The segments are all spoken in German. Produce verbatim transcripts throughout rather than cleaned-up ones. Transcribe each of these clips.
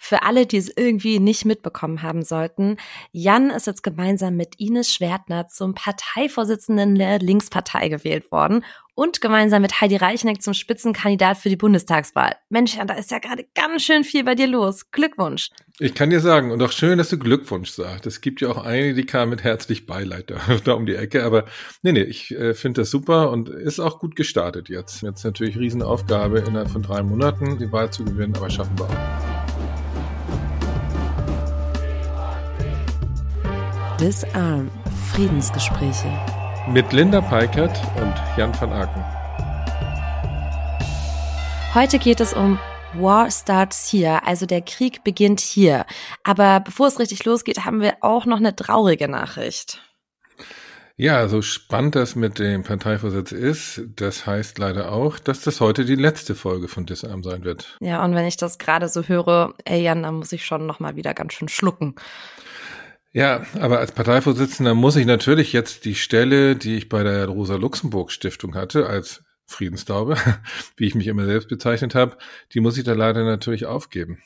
Für alle, die es irgendwie nicht mitbekommen haben sollten, Jan ist jetzt gemeinsam mit Ines Schwertner zum Parteivorsitzenden der Linkspartei gewählt worden und gemeinsam mit Heidi Reichneck zum Spitzenkandidat für die Bundestagswahl. Mensch, Jan, da ist ja gerade ganz schön viel bei dir los. Glückwunsch. Ich kann dir sagen, und auch schön, dass du Glückwunsch sagst. Es gibt ja auch einige, die kamen mit herzlich Beileid da, da um die Ecke. Aber nee, nee, ich äh, finde das super und ist auch gut gestartet jetzt. Jetzt natürlich Riesenaufgabe, innerhalb von drei Monaten die Wahl zu gewinnen, aber schaffen wir auch. Disarm. Friedensgespräche. Mit Linda Peikert und Jan van Aken. Heute geht es um War starts here, also der Krieg beginnt hier. Aber bevor es richtig losgeht, haben wir auch noch eine traurige Nachricht. Ja, so spannend das mit dem Parteivorsitz ist, das heißt leider auch, dass das heute die letzte Folge von Disarm sein wird. Ja, und wenn ich das gerade so höre, ey Jan, dann muss ich schon nochmal wieder ganz schön schlucken. Ja, aber als Parteivorsitzender muss ich natürlich jetzt die Stelle, die ich bei der Rosa-Luxemburg-Stiftung hatte, als Friedenstaube, wie ich mich immer selbst bezeichnet habe, die muss ich da leider natürlich aufgeben.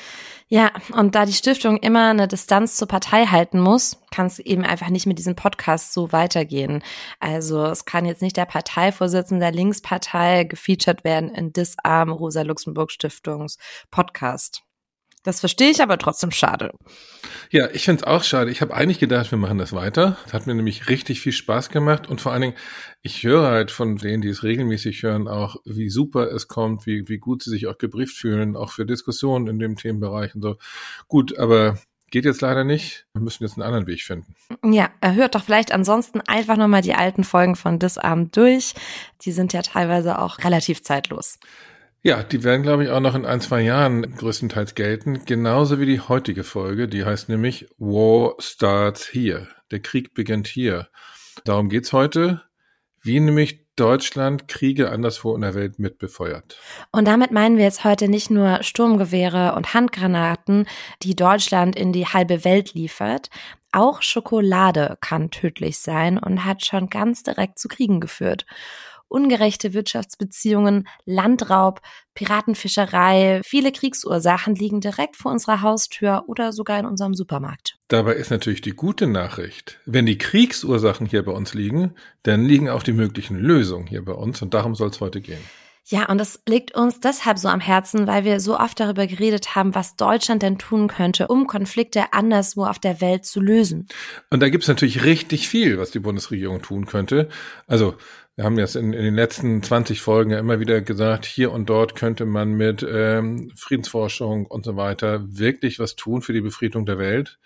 Ja, und da die Stiftung immer eine Distanz zur Partei halten muss, kann es eben einfach nicht mit diesem Podcast so weitergehen. Also es kann jetzt nicht der Parteivorsitzende der Linkspartei gefeatured werden in Disarm Rosa-Luxemburg-Stiftungs Podcast. Das verstehe ich, aber trotzdem schade. Ja, ich finde es auch schade. Ich habe eigentlich gedacht, wir machen das weiter. Das hat mir nämlich richtig viel Spaß gemacht. Und vor allen Dingen, ich höre halt von denen, die es regelmäßig hören, auch, wie super es kommt, wie wie gut sie sich auch gebrieft fühlen, auch für Diskussionen in dem Themenbereich und so. Gut, aber geht jetzt leider nicht. Wir müssen jetzt einen anderen Weg finden. Ja, hört doch vielleicht ansonsten einfach nochmal die alten Folgen von Disarm durch. Die sind ja teilweise auch relativ zeitlos. Ja, die werden, glaube ich, auch noch in ein, zwei Jahren größtenteils gelten, genauso wie die heutige Folge, die heißt nämlich War starts here. Der Krieg beginnt hier. Darum geht's heute, wie nämlich Deutschland Kriege anderswo in der Welt mitbefeuert. Und damit meinen wir jetzt heute nicht nur Sturmgewehre und Handgranaten, die Deutschland in die halbe Welt liefert. Auch Schokolade kann tödlich sein und hat schon ganz direkt zu Kriegen geführt. Ungerechte Wirtschaftsbeziehungen, Landraub, Piratenfischerei, viele Kriegsursachen liegen direkt vor unserer Haustür oder sogar in unserem Supermarkt. Dabei ist natürlich die gute Nachricht, wenn die Kriegsursachen hier bei uns liegen, dann liegen auch die möglichen Lösungen hier bei uns und darum soll es heute gehen. Ja, und das liegt uns deshalb so am Herzen, weil wir so oft darüber geredet haben, was Deutschland denn tun könnte, um Konflikte anderswo auf der Welt zu lösen. Und da gibt es natürlich richtig viel, was die Bundesregierung tun könnte. Also wir haben jetzt in, in den letzten zwanzig Folgen ja immer wieder gesagt, hier und dort könnte man mit ähm, Friedensforschung und so weiter wirklich was tun für die Befriedung der Welt.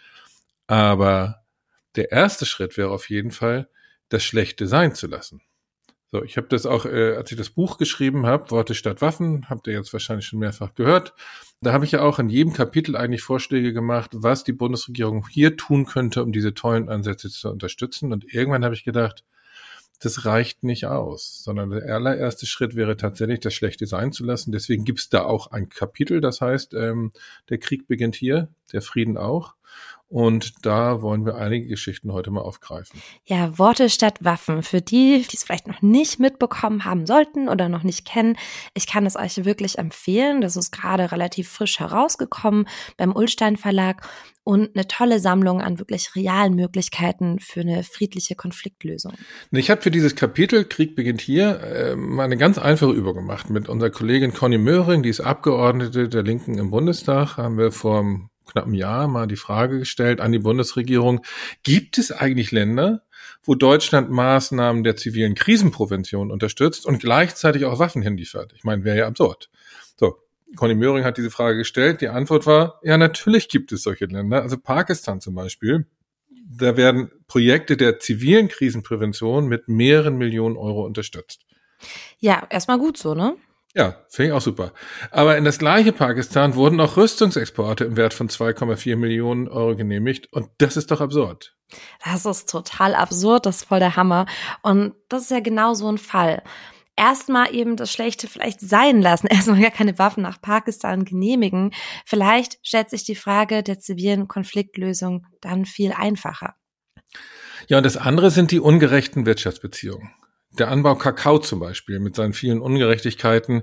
Aber der erste Schritt wäre auf jeden Fall, das Schlechte sein zu lassen. So, ich habe das auch, äh, als ich das Buch geschrieben habe, Worte statt Waffen, habt ihr jetzt wahrscheinlich schon mehrfach gehört. Da habe ich ja auch in jedem Kapitel eigentlich Vorschläge gemacht, was die Bundesregierung hier tun könnte, um diese tollen Ansätze zu unterstützen. Und irgendwann habe ich gedacht, das reicht nicht aus, sondern der allererste Schritt wäre tatsächlich, das Schlechte sein zu lassen. Deswegen gibt es da auch ein Kapitel, das heißt, ähm, der Krieg beginnt hier, der Frieden auch. Und da wollen wir einige Geschichten heute mal aufgreifen. Ja, Worte statt Waffen. Für die, die es vielleicht noch nicht mitbekommen haben sollten oder noch nicht kennen, ich kann es euch wirklich empfehlen. Das ist gerade relativ frisch herausgekommen beim Ullstein Verlag und eine tolle Sammlung an wirklich realen Möglichkeiten für eine friedliche Konfliktlösung. Ich habe für dieses Kapitel Krieg beginnt hier äh, mal eine ganz einfache Übung gemacht mit unserer Kollegin Conny Möhring, die ist Abgeordnete der Linken im Bundestag, haben wir vor knapp einem Jahr mal die Frage gestellt an die Bundesregierung, gibt es eigentlich Länder, wo Deutschland Maßnahmen der zivilen Krisenprävention unterstützt und gleichzeitig auch Waffen hinliefert? Ich meine, wäre ja absurd. So, Conny Möhring hat diese Frage gestellt. Die Antwort war, ja, natürlich gibt es solche Länder. Also Pakistan zum Beispiel. Da werden Projekte der zivilen Krisenprävention mit mehreren Millionen Euro unterstützt. Ja, erstmal gut so, ne? Ja, finde ich auch super. Aber in das gleiche Pakistan wurden auch Rüstungsexporte im Wert von zwei Komma vier Millionen Euro genehmigt. Und das ist doch absurd. Das ist total absurd, das ist voll der Hammer. Und das ist ja genau so ein Fall. Erstmal eben das Schlechte vielleicht sein lassen, erstmal gar keine Waffen nach Pakistan genehmigen. Vielleicht stellt sich die Frage der zivilen Konfliktlösung dann viel einfacher. Ja, und das andere sind die ungerechten Wirtschaftsbeziehungen. Der Anbau Kakao zum Beispiel mit seinen vielen Ungerechtigkeiten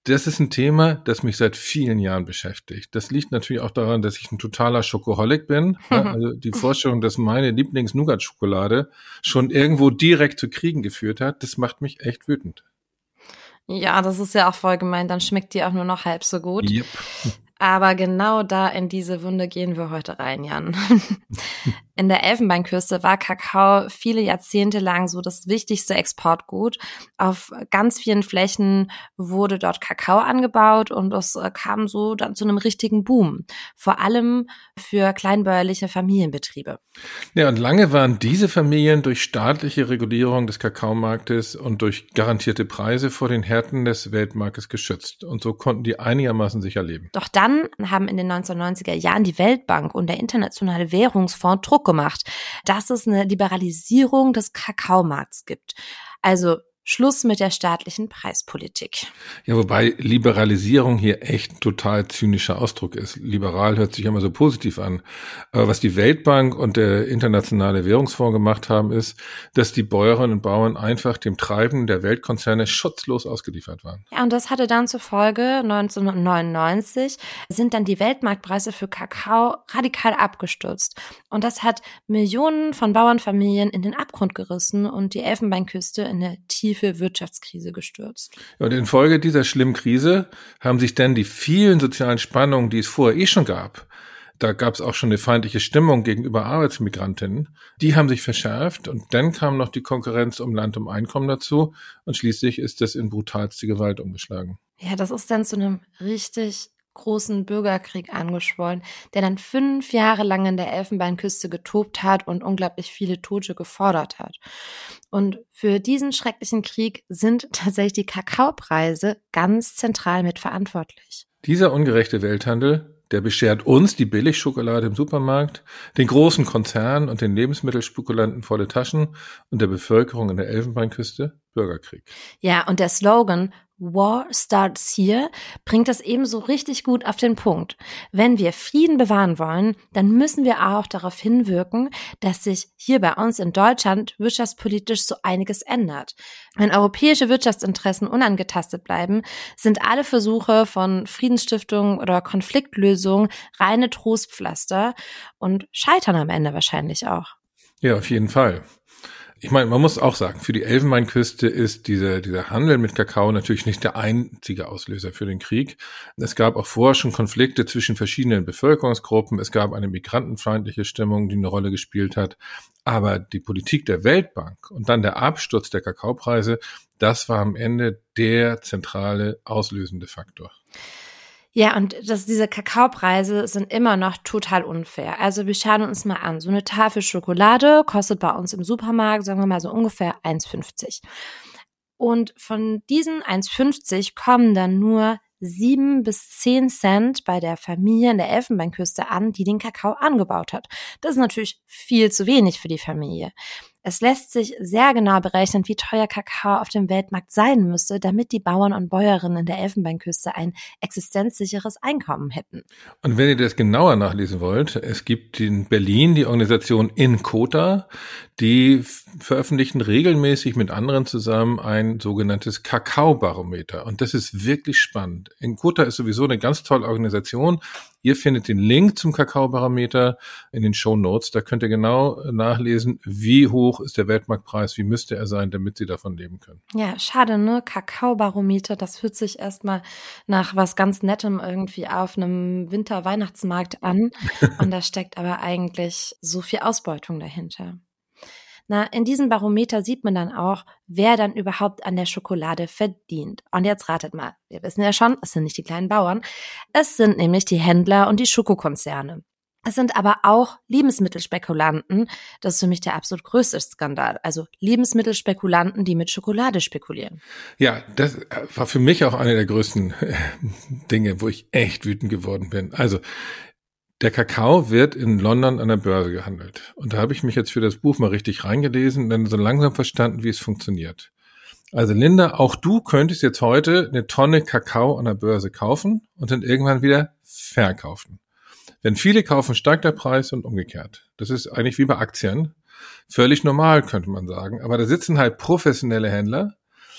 Das ist ein Thema, das mich seit vielen Jahren beschäftigt. Das liegt natürlich auch daran, dass ich ein totaler Schokoholic bin. Ja, also die Vorstellung, dass meine Lieblings-Nougat-Schokolade schon irgendwo direkt zu Kriegen geführt hat, das macht mich echt wütend. Ja, das ist ja auch voll gemein, dann schmeckt die auch nur noch halb so gut. Yep. Aber genau da in diese Wunde gehen wir heute rein, Jan. In der Elfenbeinküste war Kakao viele Jahrzehnte lang so das wichtigste Exportgut. Auf ganz vielen Flächen wurde dort Kakao angebaut und es kam so dann zu einem richtigen Boom. Vor allem für kleinbäuerliche Familienbetriebe. Ja, und lange waren diese Familien durch staatliche Regulierung des Kakaomarktes und durch garantierte Preise vor den Härten des Weltmarktes geschützt. Und so konnten die einigermaßen sicher leben. Doch dann haben in den neunzehnhundertneunziger Jahren die Weltbank und der Internationale Währungsfonds Druck gemacht, dass es eine Liberalisierung des Kakaomarkts gibt. Also Schluss mit der staatlichen Preispolitik. Ja, wobei Liberalisierung hier echt ein total zynischer Ausdruck ist. Liberal hört sich immer so positiv an. Aber was die Weltbank und der Internationale Währungsfonds gemacht haben, ist, dass die Bäuerinnen und Bauern einfach dem Treiben der Weltkonzerne schutzlos ausgeliefert waren. Ja, und das hatte dann zur Folge, neunzehnhundertneunundneunzig sind dann die Weltmarktpreise für Kakao radikal abgestürzt. Und das hat Millionen von Bauernfamilien in den Abgrund gerissen und die Elfenbeinküste in eine tiefe Wirtschaftskrise gestürzt. Und infolge dieser schlimmen Krise haben sich dann die vielen sozialen Spannungen, die es vorher eh schon gab, da gab es auch schon eine feindliche Stimmung gegenüber Arbeitsmigrantinnen, die haben sich verschärft und dann kam noch die Konkurrenz um Land und Einkommen dazu und schließlich ist das in brutalste Gewalt umgeschlagen. Ja, das ist dann zu einem richtig großen Bürgerkrieg angeschwollen, der dann fünf Jahre lang in der Elfenbeinküste getobt hat und unglaublich viele Tote gefordert hat. Und für diesen schrecklichen Krieg sind tatsächlich die Kakaopreise ganz zentral mitverantwortlich. Dieser ungerechte Welthandel, der beschert uns die Billigschokolade im Supermarkt, den großen Konzernen und den Lebensmittelspekulanten volle Taschen und der Bevölkerung in der Elfenbeinküste Bürgerkrieg. Ja, und der Slogan War starts here bringt das ebenso richtig gut auf den Punkt. Wenn wir Frieden bewahren wollen, dann müssen wir auch darauf hinwirken, dass sich hier bei uns in Deutschland wirtschaftspolitisch so einiges ändert. Wenn europäische Wirtschaftsinteressen unangetastet bleiben, sind alle Versuche von Friedensstiftung oder Konfliktlösung reine Trostpflaster und scheitern am Ende wahrscheinlich auch. Ja, auf jeden Fall. Ich meine, man muss auch sagen, für die Elfenbeinküste ist dieser, dieser Handel mit Kakao natürlich nicht der einzige Auslöser für den Krieg. Es gab auch vorher schon Konflikte zwischen verschiedenen Bevölkerungsgruppen. Es gab eine migrantenfeindliche Stimmung, die eine Rolle gespielt hat. Aber die Politik der Weltbank und dann der Absturz der Kakaopreise, das war am Ende der zentrale auslösende Faktor. Ja, und das, diese Kakaopreise sind immer noch total unfair. Also wir schauen uns mal an. So eine Tafel Schokolade kostet bei uns im Supermarkt, sagen wir mal so ungefähr eins fünfzig. Und von diesen eins fünfzig kommen dann nur sieben bis zehn Cent bei der Familie in der Elfenbeinküste an, die den Kakao angebaut hat. Das ist natürlich viel zu wenig für die Familie. Es lässt sich sehr genau berechnen, wie teuer Kakao auf dem Weltmarkt sein müsste, damit die Bauern und Bäuerinnen in der Elfenbeinküste ein existenzsicheres Einkommen hätten. Und wenn ihr das genauer nachlesen wollt, es gibt in Berlin die Organisation INCOTA, die veröffentlichen regelmäßig mit anderen zusammen ein sogenanntes Kakaobarometer. Und das ist wirklich spannend. INCOTA ist sowieso eine ganz tolle Organisation. Ihr findet den Link zum Kakaobarometer in den Shownotes. Da könnt ihr genau nachlesen, wie hoch ist der Weltmarktpreis, wie müsste er sein, damit sie davon leben können. Ja, schade, ne? Kakaobarometer, das hört sich erstmal nach was ganz Nettem irgendwie auf einem Winter-Weihnachtsmarkt an. Und da steckt aber eigentlich so viel Ausbeutung dahinter. Na, in diesem Barometer sieht man dann auch, wer dann überhaupt an der Schokolade verdient. Und jetzt ratet mal, wir wissen ja schon, es sind nicht die kleinen Bauern, es sind nämlich die Händler und die Schokokonzerne. Es sind aber auch Lebensmittelspekulanten, das ist für mich der absolut größte Skandal, also Lebensmittelspekulanten, die mit Schokolade spekulieren. Ja, das war für mich auch eine der größten Dinge, wo ich echt wütend geworden bin. Also der Kakao wird in London an der Börse gehandelt. Und da habe ich mich jetzt für das Buch mal richtig reingelesen und dann so langsam verstanden, wie es funktioniert. Also Linda, auch du könntest jetzt heute eine Tonne Kakao an der Börse kaufen und dann irgendwann wieder verkaufen. Wenn viele kaufen, steigt der Preis und umgekehrt. Das ist eigentlich wie bei Aktien. Völlig normal, könnte man sagen. Aber da sitzen halt professionelle Händler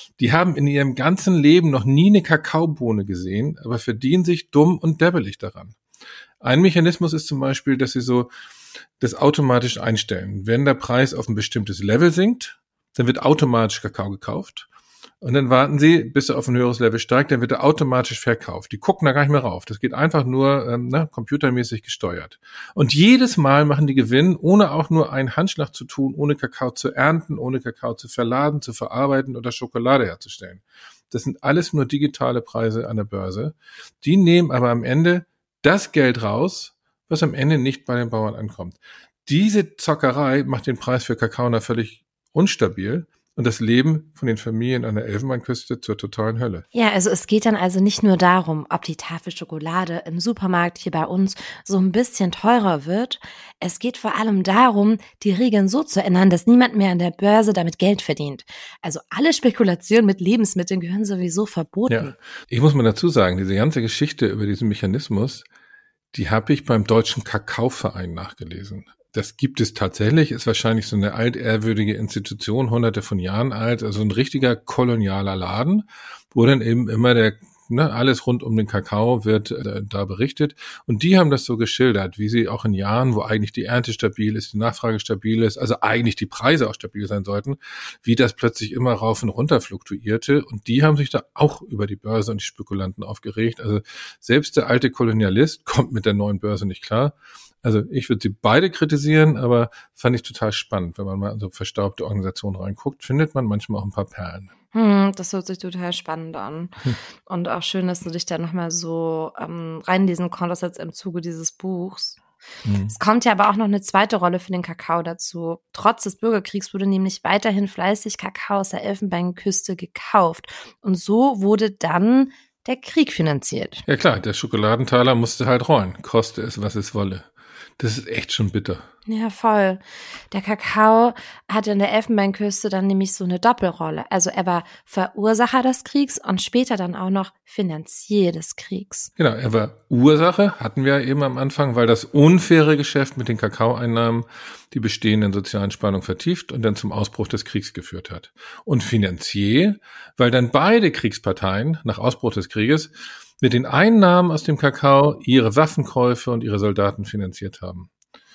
Die haben in ihrem ganzen Leben noch nie eine Kakaobohne gesehen, aber verdienen sich dumm und däbbelig daran. Ein Mechanismus ist zum Beispiel, dass sie so das automatisch einstellen. Wenn der Preis auf ein bestimmtes Level sinkt, dann wird automatisch Kakao gekauft. Und dann warten sie, bis er auf ein höheres Level steigt, dann wird er automatisch verkauft. Die gucken da gar nicht mehr rauf. Das geht einfach nur ähm, ne, computermäßig gesteuert. Und jedes Mal machen die Gewinn, ohne auch nur einen Handschlag zu tun, ohne Kakao zu ernten, ohne Kakao zu verladen, zu verarbeiten oder Schokolade herzustellen. Das sind alles nur digitale Preise an der Börse. Die nehmen aber am Ende das Geld raus, was am Ende nicht bei den Bauern ankommt. Diese Zockerei macht den Preis für Kakao da völlig unstabil und das Leben von den Familien an der Elfenbeinküste zur totalen Hölle. Ja, also es geht dann also nicht nur darum, ob die Tafel Schokolade im Supermarkt hier bei uns so ein bisschen teurer wird. Es geht vor allem darum, die Regeln so zu ändern, dass niemand mehr an der Börse damit Geld verdient. Also alle Spekulationen mit Lebensmitteln gehören sowieso verboten. Ja, ich muss mal dazu sagen, diese ganze Geschichte über diesen Mechanismus, die habe ich beim Deutschen Kakaoverein nachgelesen. Das gibt es tatsächlich, ist wahrscheinlich so eine altehrwürdige Institution, hunderte von Jahren alt, also ein richtiger kolonialer Laden, wo dann eben immer der, ne, alles rund um den Kakao wird äh, da berichtet. Und die haben das so geschildert, wie sie auch in Jahren, wo eigentlich die Ernte stabil ist, die Nachfrage stabil ist, also eigentlich die Preise auch stabil sein sollten, wie das plötzlich immer rauf und runter fluktuierte. Und die haben sich da auch über die Börse und die Spekulanten aufgeregt. Also selbst der alte Kolonialist kommt mit der neuen Börse nicht klar. Also ich würde sie beide kritisieren, aber fand ich total spannend. Wenn man mal in so verstaubte Organisationen reinguckt, findet man manchmal auch ein paar Perlen. Hm, das hört sich total spannend an. Hm. Und auch schön, dass du dich da nochmal so ähm, reinlesen konntest jetzt im Zuge dieses Buchs. Hm. Es kommt ja aber auch noch eine zweite Rolle für den Kakao dazu. Trotz des Bürgerkriegs wurde nämlich weiterhin fleißig Kakao aus der Elfenbeinküste gekauft. Und so wurde dann der Krieg finanziert. Ja klar, der Schokoladentaler musste halt rollen, koste es, was es wolle. Das ist echt schon bitter. Ja, voll. Der Kakao hatte in der Elfenbeinküste dann nämlich so eine Doppelrolle. Also er war Verursacher des Kriegs und später dann auch noch Finanzier des Kriegs. Genau, er war Ursache, hatten wir eben am Anfang, weil das unfaire Geschäft mit den Kakaoeinnahmen die bestehenden sozialen Spannungen vertieft und dann zum Ausbruch des Kriegs geführt hat. Und Finanzier, weil dann beide Kriegsparteien nach Ausbruch des Krieges mit den Einnahmen aus dem Kakao ihre Waffenkäufe und ihre Soldaten finanziert haben.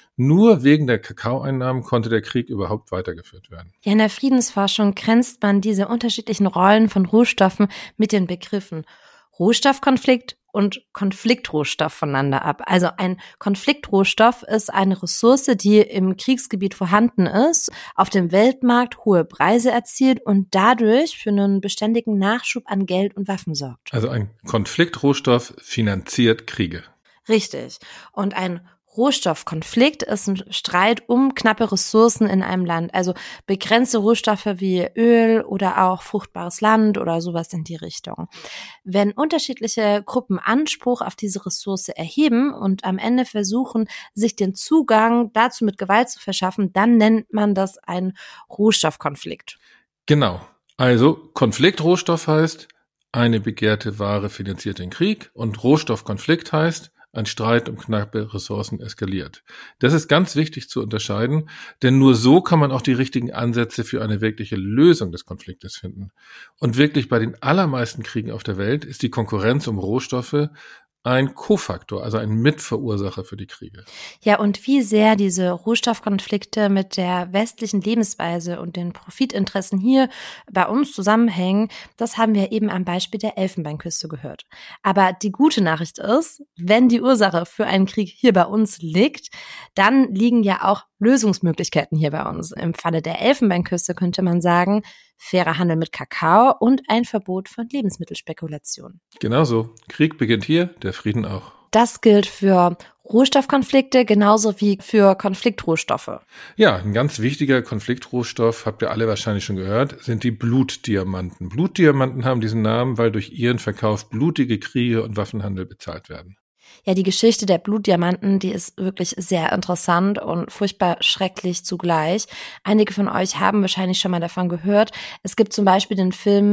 Nur wegen der Kakaoeinnahmen konnte der Krieg überhaupt weitergeführt werden. Ja, in der Friedensforschung grenzt man diese unterschiedlichen Rollen von Rohstoffen mit den Begriffen Rohstoffkonflikt und Konfliktrohstoff voneinander ab. Also ein Konfliktrohstoff ist eine Ressource, die im Kriegsgebiet vorhanden ist, auf dem Weltmarkt hohe Preise erzielt und dadurch für einen beständigen Nachschub an Geld und Waffen sorgt. Also ein Konfliktrohstoff finanziert Kriege. Richtig. Und ein Rohstoffkonflikt ist ein Streit um knappe Ressourcen in einem Land, also begrenzte Rohstoffe wie Öl oder auch fruchtbares Land oder sowas in die Richtung. Wenn unterschiedliche Gruppen Anspruch auf diese Ressource erheben und am Ende versuchen, sich den Zugang dazu mit Gewalt zu verschaffen, dann nennt man das einen Rohstoffkonflikt. Genau. Also Konfliktrohstoff heißt, eine begehrte Ware finanziert den Krieg und Rohstoffkonflikt heißt, ein Streit um knappe Ressourcen eskaliert. Das ist ganz wichtig zu unterscheiden, denn nur so kann man auch die richtigen Ansätze für eine wirkliche Lösung des Konfliktes finden. Und wirklich bei den allermeisten Kriegen auf der Welt ist die Konkurrenz um Rohstoffe ein Kofaktor, also ein Mitverursacher für die Kriege. Ja, und wie sehr diese Rohstoffkonflikte mit der westlichen Lebensweise und den Profitinteressen hier bei uns zusammenhängen, das haben wir eben am Beispiel der Elfenbeinküste gehört. Aber die gute Nachricht ist, wenn die Ursache für einen Krieg hier bei uns liegt, dann liegen ja auch Lösungsmöglichkeiten hier bei uns. Im Falle der Elfenbeinküste könnte man sagen, fairer Handel mit Kakao und ein Verbot von Lebensmittelspekulation. Genau so. Krieg beginnt hier, der Frieden auch. Das gilt für Rohstoffkonflikte genauso wie für Konfliktrohstoffe. Ja, ein ganz wichtiger Konfliktrohstoff, habt ihr alle wahrscheinlich schon gehört, sind die Blutdiamanten. Blutdiamanten haben diesen Namen, weil durch ihren Verkauf blutige Kriege und Waffenhandel bezahlt werden. Ja, die Geschichte der Blutdiamanten, die ist wirklich sehr interessant und furchtbar schrecklich zugleich. Einige von euch haben wahrscheinlich schon mal davon gehört. Es gibt zum Beispiel den Film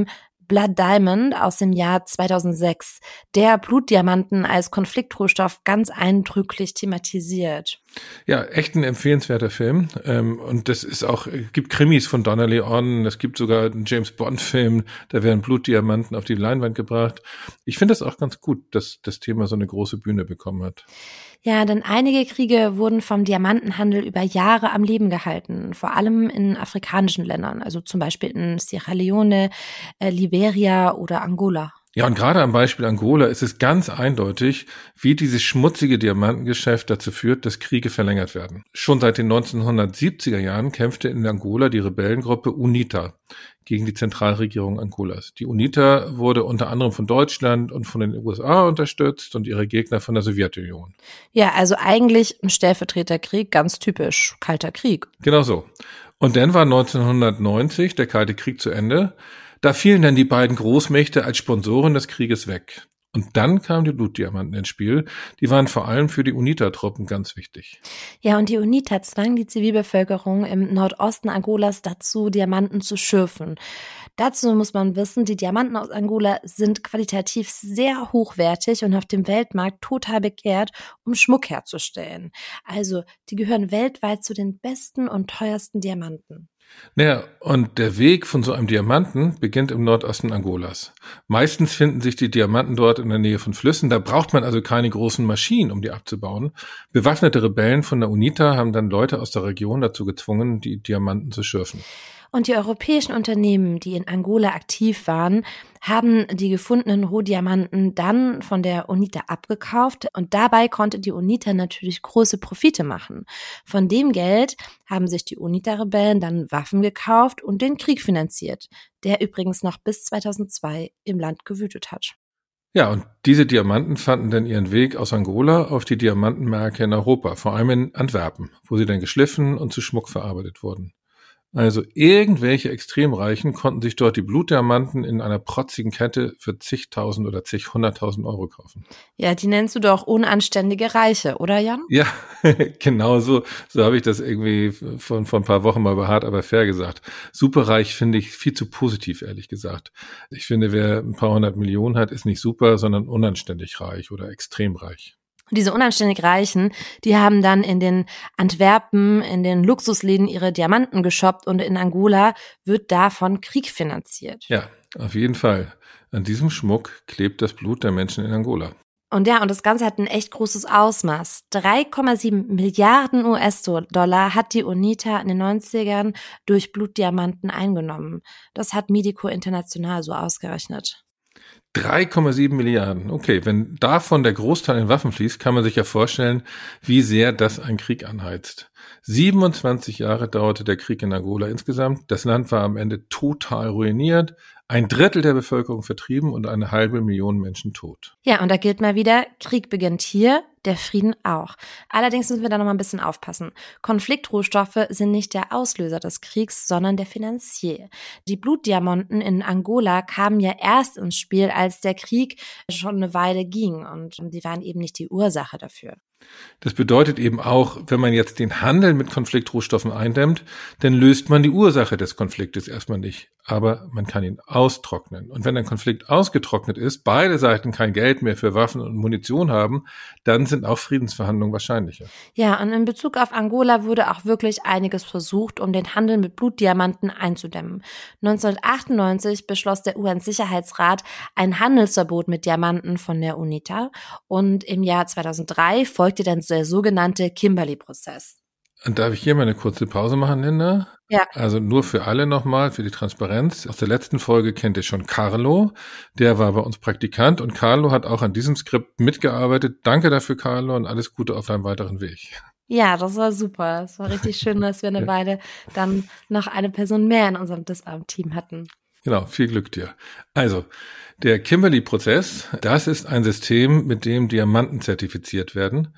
Blood Diamond aus dem Jahr zweitausendsechs, der Blutdiamanten als Konfliktrohstoff ganz eindrücklich thematisiert. Ja, echt ein empfehlenswerter Film. Ähm, und das ist auch, es gibt Krimis von Donna Leon, es gibt sogar einen James-Bond-Film, da werden Blutdiamanten auf die Leinwand gebracht. Ich finde das auch ganz gut, dass das Thema so eine große Bühne bekommen hat. Ja, denn einige Kriege wurden vom Diamantenhandel über Jahre am Leben gehalten, vor allem in afrikanischen Ländern, also zum Beispiel in Sierra Leone, äh, Liberia oder Angola. Ja, und gerade am Beispiel Angola ist es ganz eindeutig, wie dieses schmutzige Diamantengeschäft dazu führt, dass Kriege verlängert werden. Schon seit den neunzehnhundertsiebziger Jahren kämpfte in Angola die Rebellengruppe UNITA gegen die Zentralregierung Angolas. Die UNITA wurde unter anderem von Deutschland und von den U S A unterstützt und ihre Gegner von der Sowjetunion. Ja, also eigentlich ein Stellvertreterkrieg, ganz typisch, Kalter Krieg. Genau so. Und dann war neunzehnhundertneunzig der Kalte Krieg zu Ende. Da fielen dann die beiden Großmächte als Sponsoren des Krieges weg. Und dann kamen die Blutdiamanten ins Spiel. Die waren vor allem für die UNITA-Truppen ganz wichtig. Ja, und die UNITA zwang die Zivilbevölkerung im Nordosten Angolas dazu, Diamanten zu schürfen. Dazu muss man wissen, die Diamanten aus Angola sind qualitativ sehr hochwertig und auf dem Weltmarkt total begehrt, um Schmuck herzustellen. Also, die gehören weltweit zu den besten und teuersten Diamanten. Naja, und der Weg von so einem Diamanten beginnt im Nordosten Angolas. Meistens finden sich die Diamanten dort in der Nähe von Flüssen. Da braucht man also keine großen Maschinen, um die abzubauen. Bewaffnete Rebellen von der UNITA haben dann Leute aus der Region dazu gezwungen, die Diamanten zu schürfen. Und die europäischen Unternehmen, die in Angola aktiv waren, haben die gefundenen Rohdiamanten dann von der UNITA abgekauft und dabei konnte die UNITA natürlich große Profite machen. Von dem Geld haben sich die UNITA-Rebellen dann Waffen gekauft und den Krieg finanziert, der übrigens noch bis zweitausendzwei im Land gewütet hat. Ja, und diese Diamanten fanden dann ihren Weg aus Angola auf die Diamantenmärkte in Europa, vor allem in Antwerpen, wo sie dann geschliffen und zu Schmuck verarbeitet wurden. Also irgendwelche Extremreichen konnten sich dort die Blutdiamanten in einer protzigen Kette für zigtausend oder zig hunderttausend Euro kaufen. Ja, die nennst du doch unanständige Reiche, oder Jan? Ja, genau so. So habe ich das irgendwie vor, vor ein paar Wochen mal bei Hart aber fair gesagt. Superreich finde ich viel zu positiv, ehrlich gesagt. Ich finde, wer ein paar hundert Millionen hat, ist nicht super, sondern unanständig reich oder extrem reich. Und diese unanständig Reichen, die haben dann in den Antwerpen, in den Luxusläden ihre Diamanten geshoppt und in Angola wird davon Krieg finanziert. Ja, auf jeden Fall. An diesem Schmuck klebt das Blut der Menschen in Angola. Und ja, und das Ganze hat ein echt großes Ausmaß. drei Komma sieben Milliarden U S-Dollar hat die UNITA in den neunzigern durch Blutdiamanten eingenommen. Das hat Medico International so ausgerechnet. drei Komma sieben Milliarden. Okay, wenn davon der Großteil in Waffen fließt, kann man sich ja vorstellen, wie sehr das einen Krieg anheizt. siebenundzwanzig Jahre dauerte der Krieg in Angola insgesamt. Das Land war am Ende total ruiniert. Ein Drittel der Bevölkerung vertrieben und eine halbe Million Menschen tot. Ja, und da gilt mal wieder, Krieg beginnt hier, der Frieden auch. Allerdings müssen wir da noch mal ein bisschen aufpassen. Konfliktrohstoffe sind nicht der Auslöser des Kriegs, sondern der Finanzier. Die Blutdiamanten in Angola kamen ja erst ins Spiel, als der Krieg schon eine Weile ging und die waren eben nicht die Ursache dafür. Das bedeutet eben auch, wenn man jetzt den Handel mit Konfliktrohstoffen eindämmt, dann löst man die Ursache des Konfliktes erstmal nicht. Aber man kann ihn austrocknen. Und wenn ein Konflikt ausgetrocknet ist, beide Seiten kein Geld mehr für Waffen und Munition haben, dann sind auch Friedensverhandlungen wahrscheinlicher. Ja, und in Bezug auf Angola wurde auch wirklich einiges versucht, um den Handel mit Blutdiamanten einzudämmen. neunzehnhundertachtundneunzig beschloss der U N-Sicherheitsrat ein Handelsverbot mit Diamanten von der UNITA. Und im Jahr zweitausenddrei folgte dann der sogenannte Kimberley-Prozess. Und darf ich hier mal eine kurze Pause machen, Linda? Ja. Also nur für alle nochmal, für die Transparenz. Aus der letzten Folge kennt ihr schon Carlo. Der war bei uns Praktikant und Carlo hat auch an diesem Skript mitgearbeitet. Danke dafür, Carlo, und alles Gute auf deinem weiteren Weg. Ja, das war super. Es war richtig schön, dass wir eine Weile dann noch eine Person mehr in unserem Disarm-Team hatten. Genau, viel Glück dir. Also, der Kimberley-Prozess, das ist ein System, mit dem Diamanten zertifiziert werden.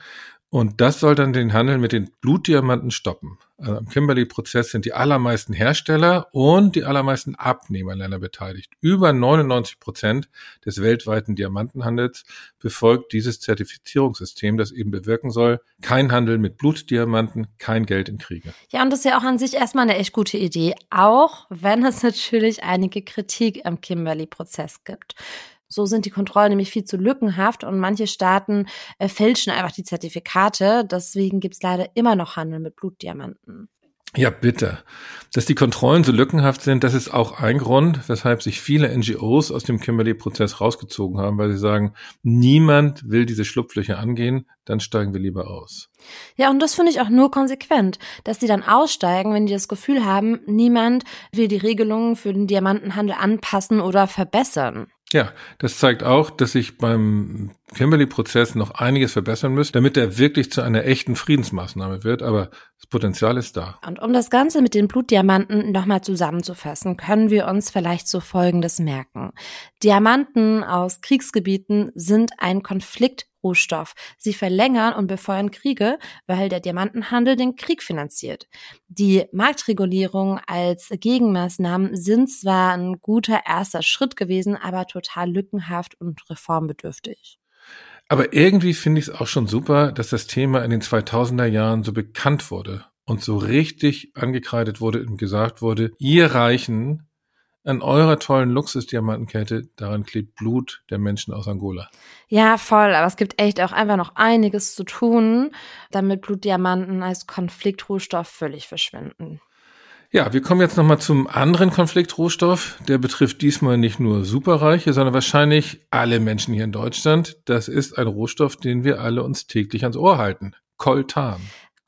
Und das soll dann den Handel mit den Blutdiamanten stoppen. Also am Kimberley-Prozess sind die allermeisten Hersteller und die allermeisten Abnehmerländer beteiligt. Über neunundneunzig Prozent des weltweiten Diamantenhandels befolgt dieses Zertifizierungssystem, das eben bewirken soll, kein Handel mit Blutdiamanten, kein Geld in Kriege. Ja, und das ist ja auch an sich erstmal eine echt gute Idee, auch wenn es natürlich einige Kritik am Kimberley-Prozess gibt. So sind die Kontrollen nämlich viel zu lückenhaft und manche Staaten äh, fälschen einfach die Zertifikate. Deswegen gibt's leider immer noch Handel mit Blutdiamanten. Ja, bitte. Dass die Kontrollen so lückenhaft sind, das ist auch ein Grund, weshalb sich viele N G Os aus dem Kimberley-Prozess rausgezogen haben, weil sie sagen, niemand will diese Schlupflöcher angehen, dann steigen wir lieber aus. Ja, und das finde ich auch nur konsequent, dass die dann aussteigen, wenn die das Gefühl haben, niemand will die Regelungen für den Diamantenhandel anpassen oder verbessern. Ja, das zeigt auch, dass sich beim Kimberley-Prozess noch einiges verbessern müsste, damit er wirklich zu einer echten Friedensmaßnahme wird, aber das Potenzial ist da. Und um das Ganze mit den Blutdiamanten nochmal zusammenzufassen, können wir uns vielleicht so Folgendes merken. Diamanten aus Kriegsgebieten sind ein Konfliktrohstoff. Sie verlängern und befeuern Kriege, weil der Diamantenhandel den Krieg finanziert. Die Marktregulierung als Gegenmaßnahmen sind zwar ein guter erster Schritt gewesen, aber total lückenhaft und reformbedürftig. Aber irgendwie finde ich es auch schon super, dass das Thema in den zweitausender Jahren so bekannt wurde und so richtig angekreidet wurde und gesagt wurde, ihr Reichen, an eurer tollen Luxusdiamantenkette, daran klebt Blut der Menschen aus Angola. Ja, voll, aber es gibt echt auch einfach noch einiges zu tun, damit Blutdiamanten als Konfliktrohstoff völlig verschwinden. Ja, wir kommen jetzt nochmal zum anderen Konfliktrohstoff. Der betrifft diesmal nicht nur Superreiche, sondern wahrscheinlich alle Menschen hier in Deutschland. Das ist ein Rohstoff, den wir alle uns täglich ans Ohr halten. Coltan.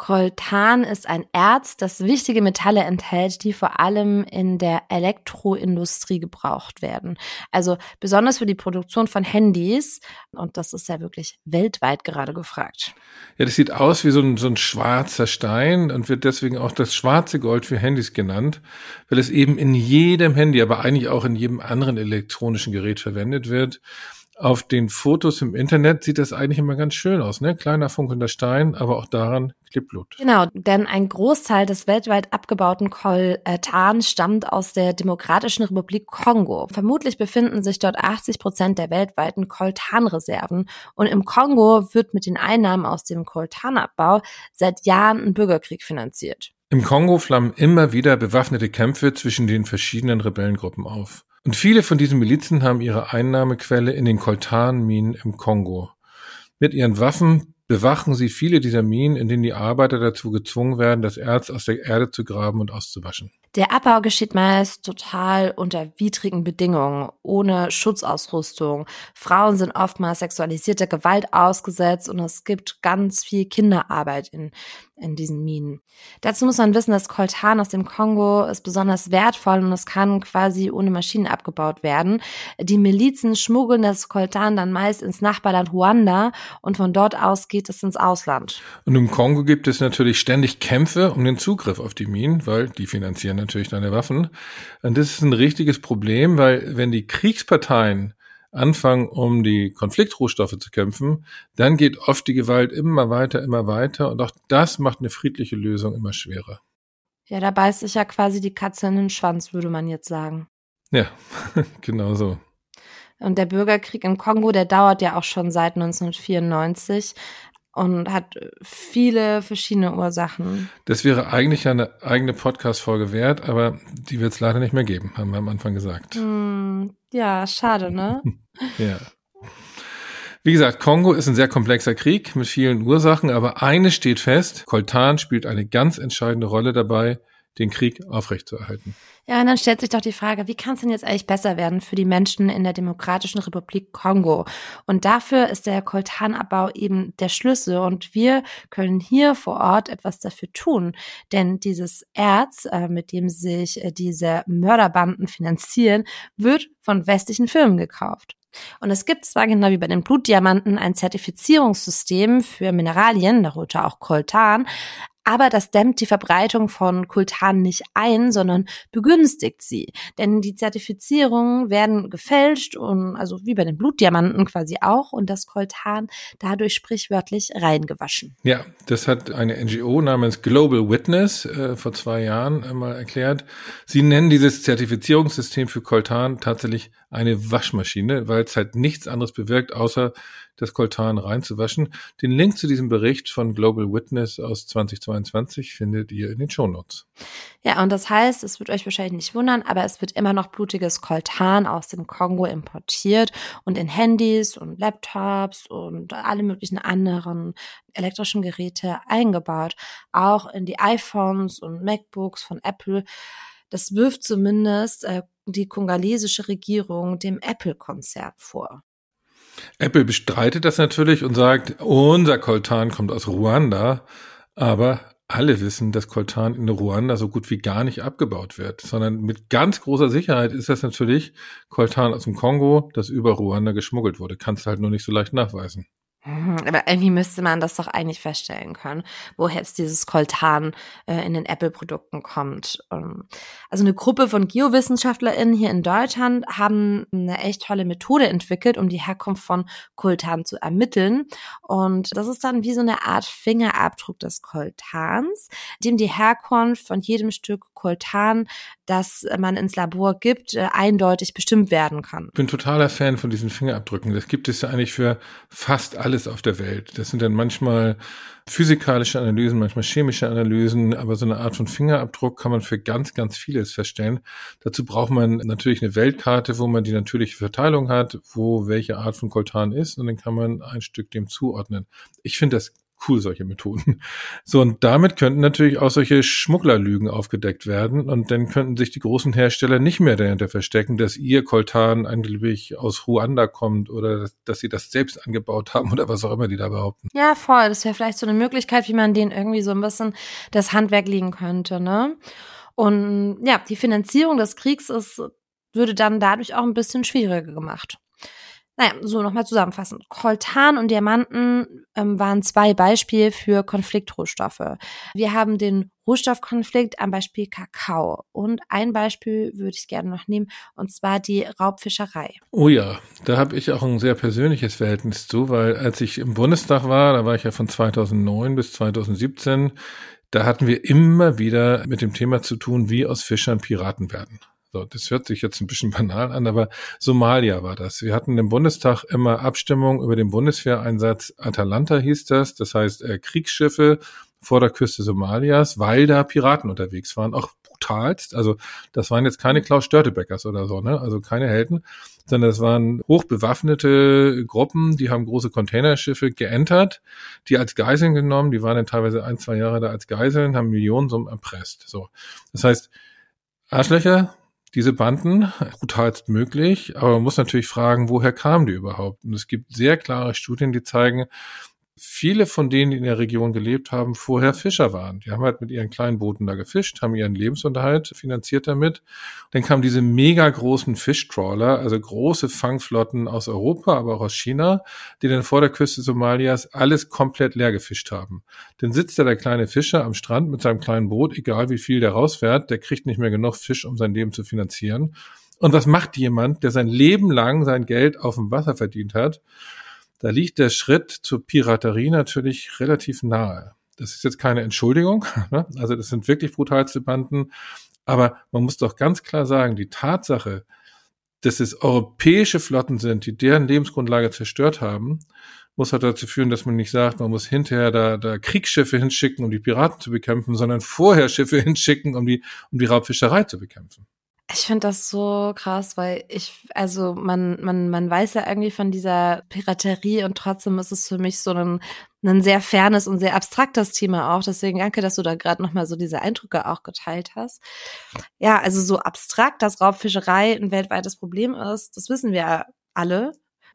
Coltan ist ein Erz, das wichtige Metalle enthält, die vor allem in der Elektroindustrie gebraucht werden. Also besonders für die Produktion von Handys. Und das ist ja wirklich weltweit gerade gefragt. Ja, das sieht aus wie so ein, so ein schwarzer Stein und wird deswegen auch das schwarze Gold für Handys genannt, weil es eben in jedem Handy, aber eigentlich auch in jedem anderen elektronischen Gerät verwendet wird. Auf den Fotos im Internet sieht das eigentlich immer ganz schön aus, ne? Kleiner funkelnder Stein, aber auch daran klebt Blut. Genau, denn ein Großteil des weltweit abgebauten Coltan stammt aus der Demokratischen Republik Kongo. Vermutlich befinden sich dort achtzig Prozent der weltweiten Coltan-Reserven. Und im Kongo wird mit den Einnahmen aus dem Coltanabbau seit Jahren ein Bürgerkrieg finanziert. Im Kongo flammen immer wieder bewaffnete Kämpfe zwischen den verschiedenen Rebellengruppen auf. Und viele von diesen Milizen haben ihre Einnahmequelle in den Coltan-Minen im Kongo. Mit ihren Waffen bewachen sie viele dieser Minen, in denen die Arbeiter dazu gezwungen werden, das Erz aus der Erde zu graben und auszuwaschen. Der Abbau geschieht meist total unter widrigen Bedingungen, ohne Schutzausrüstung. Frauen sind oftmals sexualisierter Gewalt ausgesetzt und es gibt ganz viel Kinderarbeit in, in diesen Minen. Dazu muss man wissen, dass Coltan aus dem Kongo ist besonders wertvoll und es kann quasi ohne Maschinen abgebaut werden. Die Milizen schmuggeln das Coltan dann meist ins Nachbarland Ruanda und von dort aus geht es ins Ausland. Und im Kongo gibt es natürlich ständig Kämpfe um den Zugriff auf die Minen, weil die finanzieren natürlich deine Waffen. Und das ist ein richtiges Problem, weil wenn die Kriegsparteien anfangen, um die Konfliktrohstoffe zu kämpfen, dann geht oft die Gewalt immer weiter, immer weiter und auch das macht eine friedliche Lösung immer schwerer. Ja, da beißt sich ja quasi die Katze in den Schwanz, würde man jetzt sagen. Ja, genau so. Und der Bürgerkrieg im Kongo, der dauert ja auch schon seit neunzehnhundertvierundneunzig. Und hat viele verschiedene Ursachen. Das wäre eigentlich eine eigene Podcast-Folge wert, aber die wird es leider nicht mehr geben, haben wir am Anfang gesagt. Hm, ja, schade, ne? Ja. Wie gesagt, Kongo ist ein sehr komplexer Krieg mit vielen Ursachen, aber eines steht fest, Coltan spielt eine ganz entscheidende Rolle dabei, den Krieg aufrechtzuerhalten. Ja, und dann stellt sich doch die Frage, wie kann es denn jetzt eigentlich besser werden für die Menschen in der Demokratischen Republik Kongo? Und dafür ist der Coltanabbau eben der Schlüssel und wir können hier vor Ort etwas dafür tun. Denn dieses Erz, äh, mit dem sich äh, diese Mörderbanden finanzieren, wird von westlichen Firmen gekauft. Und es gibt zwar genau wie bei den Blutdiamanten ein Zertifizierungssystem für Mineralien, darunter auch Coltan, Aber das dämmt die Verbreitung von Coltan nicht ein, sondern begünstigt sie. Denn die Zertifizierungen werden gefälscht, und also wie bei den Blutdiamanten quasi auch, und das Coltan dadurch sprichwörtlich reingewaschen. Ja, das hat eine N G O namens Global Witness äh, vor zwei Jahren äh, mal erklärt. Sie nennen dieses Zertifizierungssystem für Coltan tatsächlich eine Waschmaschine, weil es halt nichts anderes bewirkt, außer das Coltan reinzuwaschen. Den Link zu diesem Bericht von Global Witness aus zweitausendzweiundzwanzig findet ihr in den Shownotes. Ja, und das heißt, es wird euch wahrscheinlich nicht wundern, aber es wird immer noch blutiges Coltan aus dem Kongo importiert und in Handys und Laptops und alle möglichen anderen elektrischen Geräte eingebaut, auch in die iPhones und MacBooks von Apple. Das wirft zumindest äh, die kongolesische Regierung dem Apple-Konzern vor. Apple bestreitet das natürlich und sagt, unser Coltan kommt aus Ruanda, aber alle wissen, dass Coltan in Ruanda so gut wie gar nicht abgebaut wird, sondern mit ganz großer Sicherheit ist das natürlich Coltan aus dem Kongo, das über Ruanda geschmuggelt wurde. Kannst du halt nur nicht so leicht nachweisen. Aber irgendwie müsste man das doch eigentlich feststellen können, woher jetzt dieses Coltan äh, in den Apple-Produkten kommt. Ähm, also eine Gruppe von GeoWissenschaftlerInnen hier in Deutschland haben eine echt tolle Methode entwickelt, um die Herkunft von Coltan zu ermitteln. Und das ist dann wie so eine Art Fingerabdruck des Coltans, dem die Herkunft von jedem Stück Coltan, das man ins Labor gibt, äh, eindeutig bestimmt werden kann. Ich bin totaler Fan von diesen Fingerabdrücken. Das gibt es ja eigentlich für fast alles auf der Welt. Das sind dann manchmal physikalische Analysen, manchmal chemische Analysen, aber so eine Art von Fingerabdruck kann man für ganz, ganz vieles feststellen. Dazu braucht man natürlich eine Weltkarte, wo man die natürliche Verteilung hat, wo welche Art von Coltan ist, und dann kann man ein Stück dem zuordnen. Ich finde das cool, solche Methoden. So, und damit könnten natürlich auch solche Schmugglerlügen aufgedeckt werden, und dann könnten sich die großen Hersteller nicht mehr dahinter verstecken, dass ihr Coltan angeblich aus Ruanda kommt oder dass, dass sie das selbst angebaut haben oder was auch immer die da behaupten. Ja, voll. Das wäre vielleicht so eine Möglichkeit, wie man denen irgendwie so ein bisschen das Handwerk legen könnte, ne? Und ja, die Finanzierung des Kriegs ist, würde dann dadurch auch ein bisschen schwieriger gemacht. Naja, so nochmal zusammenfassend. Coltan und Diamanten ähm, waren zwei Beispiele für Konfliktrohstoffe. Wir haben den Rohstoffkonflikt am Beispiel Kakao. Und ein Beispiel würde ich gerne noch nehmen, und zwar die Raubfischerei. Oh ja, da habe ich auch ein sehr persönliches Verhältnis zu, weil als ich im Bundestag war, da war ich ja von zweitausendneun bis zweitausendsiebzehn, da hatten wir immer wieder mit dem Thema zu tun, wie aus Fischern Piraten werden. So, das hört sich jetzt ein bisschen banal an, aber Somalia war das. Wir hatten im Bundestag immer Abstimmung über den Bundeswehreinsatz Atalanta, hieß das. Das heißt äh, Kriegsschiffe vor der Küste Somalias, weil da Piraten unterwegs waren, auch brutalst. Also das waren jetzt keine Klaus Störtebeckers oder so, ne? Also keine Helden, sondern das waren hochbewaffnete Gruppen, die haben große Containerschiffe geentert, die als Geiseln genommen, die waren dann teilweise ein, zwei Jahre da als Geiseln, haben Millionensummen erpresst. So, das heißt, Arschlöcher, diese Banden, brutalst möglich, aber man muss natürlich fragen, woher kamen die überhaupt? Und es gibt sehr klare Studien, die zeigen, viele von denen, die in der Region gelebt haben, vorher Fischer waren. Die haben halt mit ihren kleinen Booten da gefischt, haben ihren Lebensunterhalt finanziert damit. Dann kamen diese mega großen Fischtrawler, also große Fangflotten aus Europa, aber auch aus China, die dann vor der Küste Somalias alles komplett leer gefischt haben. Dann sitzt da der kleine Fischer am Strand mit seinem kleinen Boot, egal wie viel der rausfährt, der kriegt nicht mehr genug Fisch, um sein Leben zu finanzieren. Und was macht jemand, der sein Leben lang sein Geld auf dem Wasser verdient hat? Da liegt der Schritt zur Piraterie natürlich relativ nahe. Das ist jetzt keine Entschuldigung, ne? Also das sind wirklich brutalste Banden, aber man muss doch ganz klar sagen, die Tatsache, dass es europäische Flotten sind, die deren Lebensgrundlage zerstört haben, muss halt dazu führen, dass man nicht sagt, man muss hinterher da, da Kriegsschiffe hinschicken, um die Piraten zu bekämpfen, sondern vorher Schiffe hinschicken, um die, um die Raubfischerei zu bekämpfen. Ich finde das so krass, weil ich, also man, man, man weiß ja irgendwie von dieser Piraterie, und trotzdem ist es für mich so ein, ein sehr fernes und sehr abstraktes Thema auch. Deswegen danke, dass du da gerade nochmal so diese Eindrücke auch geteilt hast. Ja, also so abstrakt, dass Raubfischerei ein weltweites Problem ist, das wissen wir alle.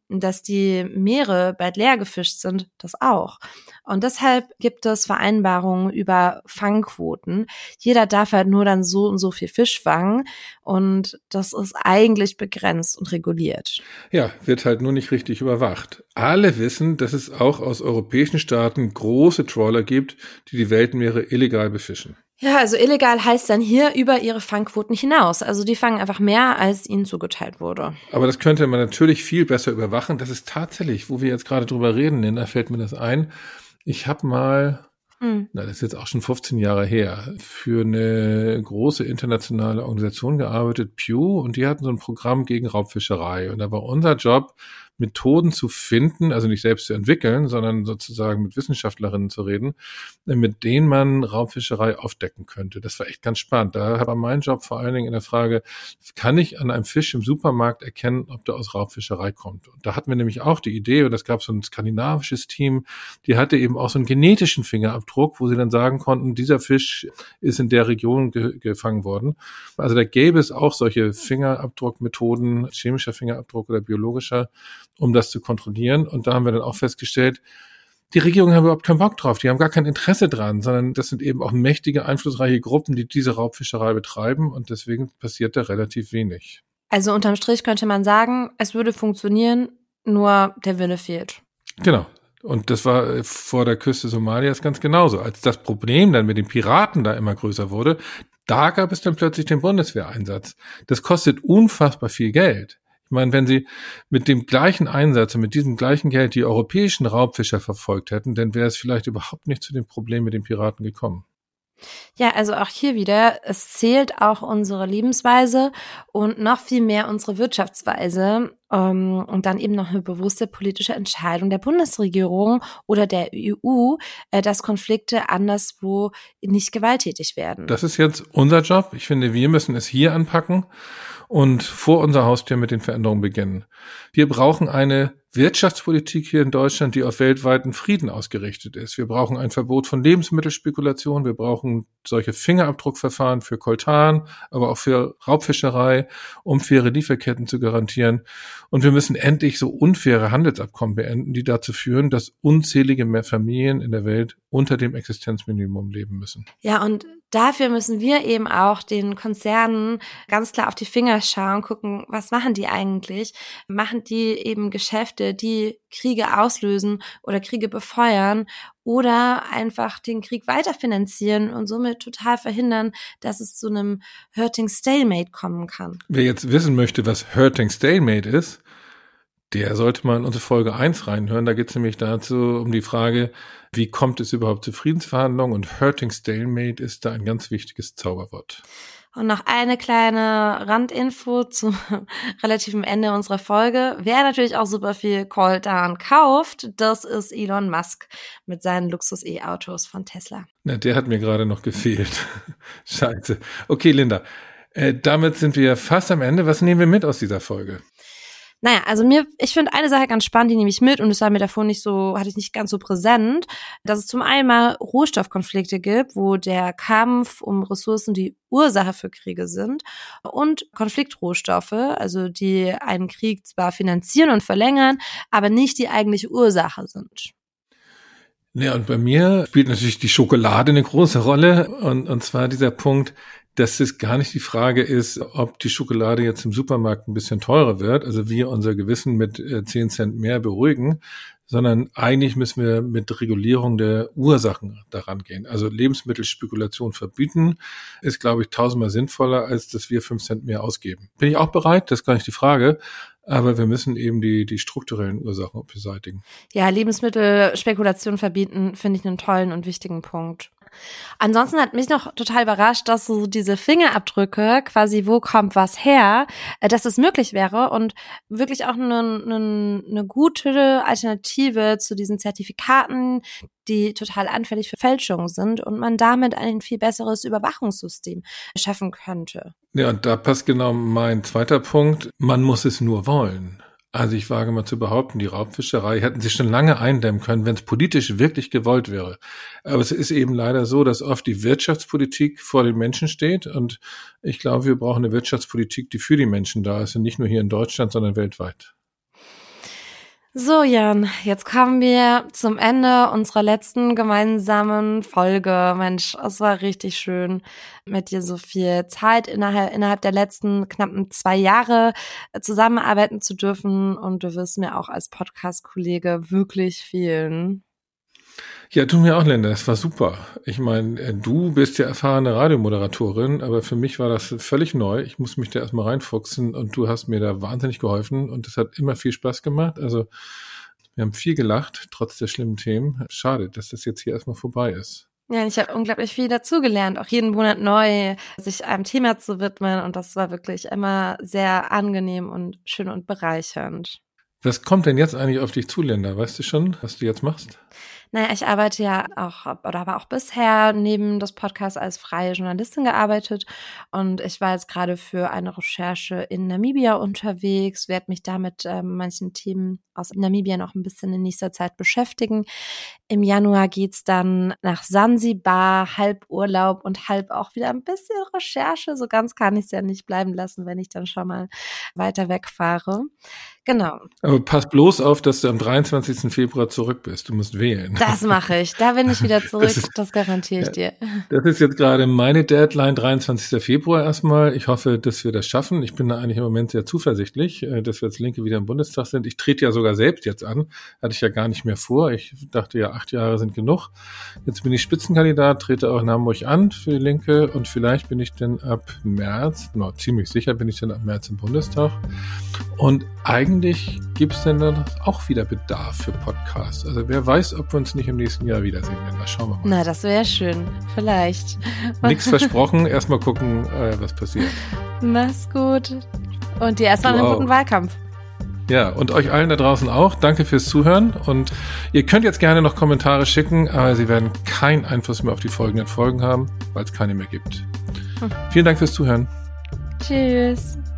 dass die Meere bald leer gefischt sind, das auch. Und deshalb gibt es Vereinbarungen über Fangquoten. Jeder darf halt nur dann so und so viel Fisch fangen und das ist eigentlich begrenzt und reguliert. Ja, wird halt nur nicht richtig überwacht. Alle wissen, dass es auch aus europäischen Staaten große Trawler gibt, die die Weltmeere illegal befischen. Ja, also illegal heißt dann hier über ihre Fangquoten hinaus. Also die fangen einfach mehr, als ihnen zugeteilt wurde. Aber das könnte man natürlich viel besser überwachen. Das ist tatsächlich, wo wir jetzt gerade drüber reden, da fällt mir das ein. Ich habe mal, hm. na, das ist jetzt auch schon fünfzehn Jahre her, für eine große internationale Organisation gearbeitet, Pew, und die hatten so ein Programm gegen Raubfischerei. Und da war unser Job, Methoden zu finden, also nicht selbst zu entwickeln, sondern sozusagen mit Wissenschaftlerinnen zu reden, mit denen man Raubfischerei aufdecken könnte. Das war echt ganz spannend. Da war mein Job vor allen Dingen in der Frage, kann ich an einem Fisch im Supermarkt erkennen, ob der aus Raubfischerei kommt? Und da hatten wir nämlich auch die Idee, und das gab so ein skandinavisches Team, die hatte eben auch so einen genetischen Fingerabdruck, wo sie dann sagen konnten, dieser Fisch ist in der Region ge- gefangen worden. Also da gäbe es auch solche Fingerabdruckmethoden, chemischer Fingerabdruck oder biologischer, um das zu kontrollieren. Und da haben wir dann auch festgestellt, die Regierungen haben überhaupt keinen Bock drauf, die haben gar kein Interesse dran, sondern das sind eben auch mächtige, einflussreiche Gruppen, die diese Raubfischerei betreiben und deswegen passiert da relativ wenig. Also unterm Strich könnte man sagen, es würde funktionieren, nur der Wille fehlt. Genau. Und das war vor der Küste Somalias ganz genauso. Als das Problem dann mit den Piraten da immer größer wurde, da gab es dann plötzlich den Bundeswehreinsatz. Das kostet unfassbar viel Geld. Ich meine, wenn sie mit dem gleichen Einsatz und mit diesem gleichen Geld die europäischen Raubfischer verfolgt hätten, dann wäre es vielleicht überhaupt nicht zu dem Problem mit den Piraten gekommen. Ja, also auch hier wieder, es zählt auch unsere Lebensweise und noch viel mehr unsere Wirtschaftsweise ähm, und dann eben noch eine bewusste politische Entscheidung der Bundesregierung oder der E U, äh, dass Konflikte anderswo nicht gewalttätig werden. Das ist jetzt unser Job. Ich finde, wir müssen es hier anpacken und vor unserer Haustür mit den Veränderungen beginnen. Wir brauchen eine Wirtschaftspolitik hier in Deutschland, die auf weltweiten Frieden ausgerichtet ist. Wir brauchen ein Verbot von Lebensmittelspekulation. Wir brauchen solche Fingerabdruckverfahren für Koltan, aber auch für Raubfischerei, um faire Lieferketten zu garantieren. Und wir müssen endlich so unfaire Handelsabkommen beenden, die dazu führen, dass unzählige mehr Familien in der Welt unter dem Existenzminimum leben müssen. Ja, und dafür müssen wir eben auch den Konzernen ganz klar auf die Finger schauen, gucken, was machen die eigentlich? Machen die eben Geschäfte, die Kriege auslösen oder Kriege befeuern oder einfach den Krieg weiterfinanzieren und somit total verhindern, dass es zu einem Hurting Stalemate kommen kann. Wer jetzt wissen möchte, was Hurting Stalemate ist, der sollte mal in unsere Folge eins reinhören. Da geht es nämlich dazu um die Frage, wie kommt es überhaupt zu Friedensverhandlungen? Und Hurting Stalemate ist da ein ganz wichtiges Zauberwort. Und noch eine kleine Randinfo zum relativen Ende unserer Folge. Wer natürlich auch super viel Koltan kauft, das ist Elon Musk mit seinen Luxus-E-Autos von Tesla. Na, der hat mir gerade noch gefehlt. Scheiße. Okay, Linda, äh, damit sind wir fast am Ende. Was nehmen wir mit aus dieser Folge? Naja, also mir, ich finde eine Sache ganz spannend, die nehme ich mit und das war mir davor nicht so, hatte ich nicht ganz so präsent, dass es zum einen mal Rohstoffkonflikte gibt, wo der Kampf um Ressourcen die Ursache für Kriege sind und Konfliktrohstoffe, also die einen Krieg zwar finanzieren und verlängern, aber nicht die eigentliche Ursache sind. Ja, und bei mir spielt natürlich die Schokolade eine große Rolle und, und zwar dieser Punkt, dass es gar nicht die Frage ist, ob die Schokolade jetzt im Supermarkt ein bisschen teurer wird, also wir unser Gewissen mit zehn Cent mehr beruhigen, sondern eigentlich müssen wir mit Regulierung der Ursachen daran gehen. Also Lebensmittelspekulation verbieten ist, glaube ich, tausendmal sinnvoller, als dass wir fünf Cent mehr ausgeben. Bin ich auch bereit, das ist gar nicht die Frage. Aber wir müssen eben die, die strukturellen Ursachen beseitigen. Ja, Lebensmittelspekulation verbieten finde ich einen tollen und wichtigen Punkt. Ansonsten hat mich noch total überrascht, dass so diese Fingerabdrücke, quasi wo kommt was her, dass es möglich wäre und wirklich auch eine, eine, eine gute Alternative zu diesen Zertifikaten, die total anfällig für Fälschungen sind und man damit ein viel besseres Überwachungssystem schaffen könnte. Ja, und da passt genau mein zweiter Punkt. Man muss es nur wollen. Also ich wage mal zu behaupten, die Raubfischerei hätten sie schon lange eindämmen können, wenn es politisch wirklich gewollt wäre. Aber es ist eben leider so, dass oft die Wirtschaftspolitik vor den Menschen steht. Und ich glaube, wir brauchen eine Wirtschaftspolitik, die für die Menschen da ist und nicht nur hier in Deutschland, sondern weltweit. So, Jan, jetzt kommen wir zum Ende unserer letzten gemeinsamen Folge. Mensch, es war richtig schön, mit dir so viel Zeit innerhalb, innerhalb der letzten knappen zwei Jahre zusammenarbeiten zu dürfen. Und du wirst mir auch als Podcast-Kollege wirklich fehlen. Ja, tut mir auch, Linda, das war super. Ich meine, du bist ja erfahrene Radiomoderatorin, aber für mich war das völlig neu. Ich muss mich da erstmal reinfuchsen und du hast mir da wahnsinnig geholfen und das hat immer viel Spaß gemacht. Also wir haben viel gelacht, trotz der schlimmen Themen. Schade, dass das jetzt hier erstmal vorbei ist. Ja, ich habe unglaublich viel dazugelernt, auch jeden Monat neu, sich einem Thema zu widmen und das war wirklich immer sehr angenehm und schön und bereichernd. Was kommt denn jetzt eigentlich auf dich zu, Linda? Weißt du schon, was du jetzt machst? Naja, ich arbeite ja auch, oder habe auch bisher neben des Podcasts als freie Journalistin gearbeitet und ich war jetzt gerade für eine Recherche in Namibia unterwegs, werde mich da mit äh, manchen Themen aus Namibia noch ein bisschen in nächster Zeit beschäftigen. Im Januar geht's dann nach Sansibar, halb Urlaub und halb auch wieder ein bisschen Recherche. So ganz kann ich es ja nicht bleiben lassen, wenn ich dann schon mal weiter wegfahre. Genau. Aber pass bloß auf, dass du am dreiundzwanzigsten Februar zurück bist. Du musst wählen. Das mache ich. Da bin ich wieder zurück. Das, ist, das garantiere ich dir. Das ist jetzt gerade meine Deadline, dreiundzwanzigsten Februar erstmal. Ich hoffe, dass wir das schaffen. Ich bin da eigentlich im Moment sehr zuversichtlich, dass wir als Linke wieder im Bundestag sind. Ich trete ja sogar selbst jetzt an. Hatte ich ja gar nicht mehr vor. Ich dachte ja, acht Jahre sind genug. Jetzt bin ich Spitzenkandidat, trete auch in Hamburg an für die Linke und vielleicht bin ich dann ab März, no, ziemlich sicher bin ich dann ab März im Bundestag. Und eigentlich gibt es dann dann auch wieder Bedarf für Podcasts. Also wer weiß, ob wir uns nicht im nächsten Jahr wiedersehen werden. Da schauen wir mal. Na, das wäre schön. Vielleicht. Nichts versprochen. Erstmal gucken, äh, was passiert. Mach's gut. Und dir erstmal einen guten Wahlkampf. Ja, und euch allen da draußen auch. Danke fürs Zuhören. Und ihr könnt jetzt gerne noch Kommentare schicken, aber sie werden keinen Einfluss mehr auf die folgenden Folgen haben, weil es keine mehr gibt. Hm. Vielen Dank fürs Zuhören. Tschüss.